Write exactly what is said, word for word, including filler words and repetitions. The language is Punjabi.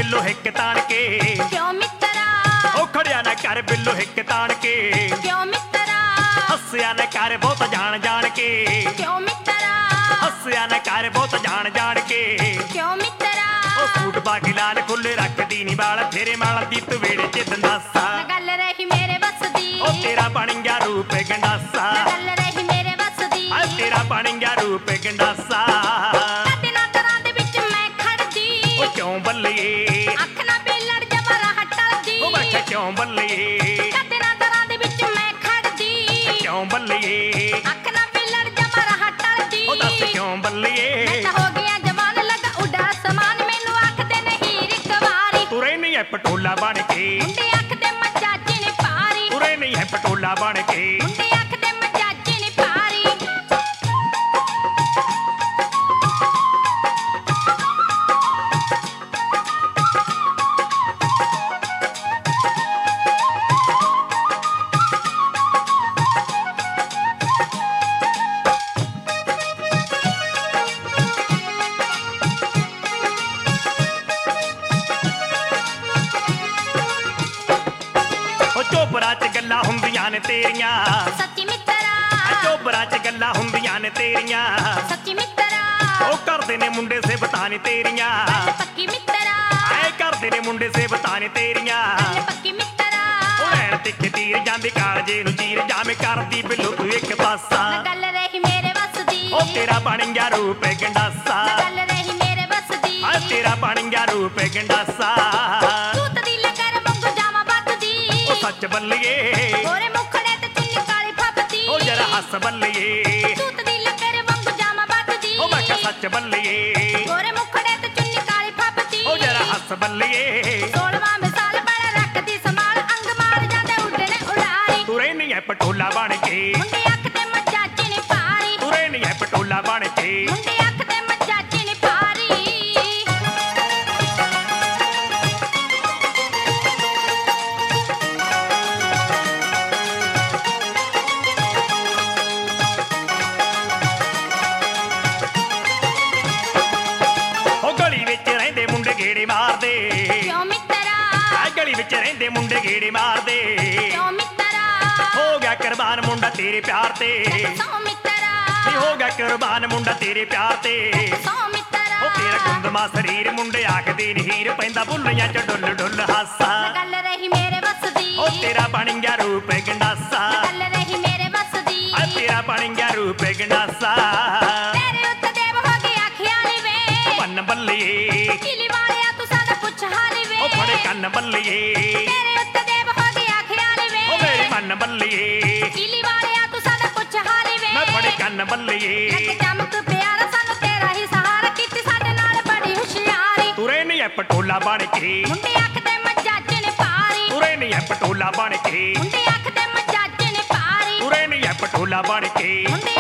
ਬਿੱਲੋ ਹਿੱਕ ਤਾਣ ਕੇ ਕਿਉਂ ਮਿੱਤਰਾ ਉਹ ਖੜਿਆ ਨਾ ਕਰ ਬਿੱਲੋ ਹਿੱਕ ਤਾਣ ਕੇ ਕਿਉਂ ਮਿੱਤਰਾ ਹੱਸਿਆ ਨਾ ਕਰ ਬਹੁਤ ਜਾਣ ਜਾਣ ਕੇ ਕਿਉਂ ਮਿੱਤਰਾ ਹੱਸਿਆ ਨਾ ਕਰ ਬਹੁਤ ਜਾਣ ਜਾਣ ਕੇ ਕਿਉਂ ਮਿੱਤਰਾ ਉਹ ਸੂਟ ਪਾ ਕੇ ਲਾਲ ਖੁੱਲੇ ਰੱਖਦੀ ਨੀ ਵਾਲ ਤੇਰੇ ਮਾਲ ਦੀ ਤੂੰ ਵੇੜੇ ਚ ਦੰਦਾਸਾ ਨਾ ਗੱਲ ਰਹੀ ਮੇਰੇ ਵੱਸ ਦੀ ਉਹ ਤੇਰਾ ਬਣ ਗਿਆ ਰੂਪ ਗੰਡਾਸਾ ਨਾ ਗੱਲ ਰਹੀ ਮੇਰੇ ਵੱਸ ਦੀ ਆ ਤੇਰਾ ਬਣ ਗਿਆ ਰੂਪ ਗੰਡਾਸਾ ਕਦੇ ਨਾ ਤਰਾਂ ਦੇ ਵਿੱਚ ਮੈਂ ਖੜਦੀ ਉਹ ਕਿਉਂ ਬੱਲੀਏ ਅੱਖ ਨਾ ਬੇਲੜ ਜਮਾ ਰਾਹ ਟਲਦੀ ਉਹ ਮੈਂ ਕਿਹਾ ਕਿਉਂ ਬੱਲੀਏ ਕਦੇ ਨਾ ਤਰਾਂ ਦੇ ਵਿੱਚ ਮੈਂ ਖੜਦੀ ਕਿਉਂ ਬੱਲੀਏ ਅੱਖ ਨਾ ਬੇਲੜ ਜਮਾ ਰਾਹ ਟਲਦੀ ਉਹ ਦੱਸ ਕਿਉਂ ਬੱਲੀਏ ਮੈਂ ਤਾਂ ਹੋ ਗਿਆ ਜਵਾਨ ਲੱਗਾ ਉੱਡਾ ਸਮਾਨ ਮੈਨੂੰ ਆਖਦੇ ਨਹੀਂ ਰਿਕ ਵਾਰੀ ਤੁਰੇ ਨਹੀਂ ਹੈ ਪਟੋਲਾ ਬਣ ਕੇ ਮੁੰਡੇ ਆਖਦੇ ਮਚਾਚੀ ਨੇ ਪਾਰੀ ਤੁਰੇ ਨਹੀਂ ਹੈ ਪਟੋਲਾ ਬਣ ਕੇ ਮੁੰਡੇ ਆਖਦੇ ਮਚਾਚੀ ਨੇ ਪਾਰੀ ਉਹ ਚੋਬਰਾ ਚ ਗੱਲਾਂ ਹੁੰਦੀਆਂ ਨੇ ਤੇਰੀਆਂ ਸੱਚੀ ਮਿੱਤਰਾ ਆ ਚੋਬਰਾ ਚ ਗੱਲਾਂ ਹੁੰਦੀਆਂ ਨੇ ਤੇਰੀਆਂ ਸੱਚੀ ਮਿੱਤਰਾ ਉਹ ਕਰਦੇ ਨੇ ਮੁੰਡੇ ਸੇ ਬਤਾਨੇ ਤੇਰੀਆਂ ਗੱਲ ਪੱਕੀ ਮਿੱਤਰਾ ਆਏ ਕਰਦੇ ਨੇ ਮੁੰਡੇ ਸੇ ਬਤਾਨੇ ਤੇਰੀਆਂ ਗੱਲ ਪੱਕੀ ਮਿੱਤਰਾ ਉਹ ਲੈਣ ਤਿੱਖੇ ਤੀਰ ਜਾਂਦੇ ਕਾਲਜੇ ਨੂੰ ਚੀਰ ਜਾਵੇਂ ਕਰਦੀ ਬਿੱਲੋ ਤੂੰ ਇੱਕ ਪਾਸਾ ਨਾ ਗੱਲ ਰਹੀ ਮੇਰੇ ਵੱਸ ਦੀ ਉਹ ਤੇਰਾ ਬਣ ਗਿਆ ਰੂਪ ਗੰਡਾਸਾ ਨਾ ਗੱਲ ਰਹੀ ਮੇਰੇ ਵੱਸ ਦੀ ਆ ਤੇਰਾ ਬਣ ਗਿਆ ਰੂਪ ਗੰਡਾਸਾ ਤੂਤ ਦੀ ਲਗਰ ਵਾਂਗੂ ਜਾਵਾਂ ਬੱਤਦੀ ਉਹ ਸੱਚ ਬੱਲੀਏ ਗੋਰੇ ਮੁਖੜੇ ਤੇ ਚੁੰਨੀ ਕਾਲੀ ਫੱਬਦੀ ਉਹ ਜਰਾ ਹੱਸ ਬੱਲੀਏ ਤੂਤ ਦੀ ਲਗਰ ਵਾਂਗੂ ਜਾਵਾਂ ਬੱਤਦੀ ਉਹ ਮੈਂ ਕਿਹਾ ਸੱਚ ਬੱਲੀਏ ਗੋਰੇ ਮੁਖੜੇ ਤੇ ਚੁੰਨੀ ਕਾਲੀ ਫੱਬਦੀ ਉਹ ਜਰਾ ਹੱਸ ਬੱਲੀਏ ਸੋਲਵਾਂ ਮਿਸਾਲ ਬੜਾ ਰੱਖਦੀ ਸਮਾਲ ਅੰਗ ਮਾਰ ਜਾਂਦੇ ਉੱਡਣੇ ਉਡਾਰੀ ਤੁਰੇ ਨਹੀਂ ਹੈ ਪਟੋਲਾ ਬਣ ਕੇ ਮੁੰਡੇ ਆਖਦੇ ਮਚਾਚੀ ਨੇ ਪਾਰੀ ਤੁਰੇ ਨਹੀਂ ਹੈ ਪਟੋਲਾ ਬਣ ਕੇ ਮੁੰਡੇ ਆਖਦੇ ਮਚਾਚੀ ਨੇ ਪਾਰੀ ਉਹ ਗਲੀ ਵਿੱਚ ਰਹਿੰਦੇ ਮੁੰਡੇ ਗੇੜੇ ਮਾਰਦੇ ਕਿਉਂ ਮਿੱਤਰਾ ਆ ਗਲੀ ਵਿੱਚ ਰਹਿੰਦੇ ਮੁੰਡੇ ਗੇੜੇ ਮਾਰਦੇ ਕਿਉਂ ਮਿੱਤਰਾ ਹੋ ਗਿਆ ਕੁਰਬਾਨ ਮੁੰਡਾ ਤੇਰੇ ਪਿਆਰ ਤੇ ਸੌ ਮਿੱਤਰਾ ਨੀ ਹੋ ਗਿਆ ਕੁਰਬਾਨ ਮੁੰਡਾ ਤੇਰੇ ਪਿਆਰ ਤੇ ਸੌ ਮਿੱਤਰਾ ਉਹ ਤੇਰਾ ਗੁੰਦਮਾ ਸਰੀਰ ਮੁੰਡੇ ਆਖਦੇ ਨੀ ਹੀਰ ਪੈਂਦਾ ਬੁੱਲੀਆਂ ਚ ਡੁੱਲ ਡੁੱਲ ਹਾਸਾ ਨਾ ਗੱਲ ਰਹੀ ਮੇਰੇ ਵੱਸ ਦੀ ਉਹ ਤੇਰਾ ਬਣ ਗਿਆ ਰੂਪ ਗੰਡਾਸਾ ਨਾ ਗੱਲ ਰਹੀ ਮੇਰੇ ਵੱਸ ਦੀ ਆ ਤੇਰਾ ਬਣ ਗਿਆ ਰੂਪ ਗੰਡਾਸਾ ਤੇਰੇ ਉੱਤੇ ਦੇਵ ਹੋ ਗਿਆ ਖਿਆਲੀ ਵੇ ਬੰਨ ਬੱਲੀਏ ਕਿਲੀ ਵਾਲਿਆ ਤੂੰ ਸਾਡਾ ਪੁੱਛ ਹਾਲੀ ਵੇ ਉਹ ਫੜੇ ਕੰਨ ਬੱਲੀਏ ਤੇਰੇ ਉੱਤੇ ਦੇਵ ਹੋ ਗਿਆ ਖਿਆਲੀ ਵੇ ਉਹ ਮੇਰੀ ਮੰਨ ਬੱਲੀਏ ਕਿਲੀ ਵਾਲਿਆ ਤੂੰ ਸਾਡਾ ਪੁੱਛ ਹਾਲੀ ਵੇ ਮੈਂ ਫੜੇ ਕੰਨ ਬੱਲੀਏ ਲੱਗ ਚਮਕ ਪਿਆਰਾ ਸਾਨੂੰ ਤੇਰਾ ਹੀ ਸਹਾਰਾ ਕੀਤੀ ਸਾਡੇ ਨਾਲ ਬੜੀ ਹੁਸ਼ਿਆਰੀ ਤੁਰੇ ਨਹੀਂ ਹੈ ਪਟੋਲਾ ਬਣ ਕੇ ਮੁੰਡੇ ਆਖਦੇ ਮੱਜਾਜ ਨੇ ਪਾਰੀ ਤੁਰੇ ਨਹੀਂ ਹੈ ਪਟੋਲਾ ਬਣ ਕੇ ਮੁੰਡੇ ਆਖਦੇ ਮੱਜਾਜ ਨੇ ਪਾਰੀ ਤੁਰੇ ਨਹੀਂ ਹੈ ਪਟੋਲਾ ਬਣ ਕੇ ਮੁੰਡੇ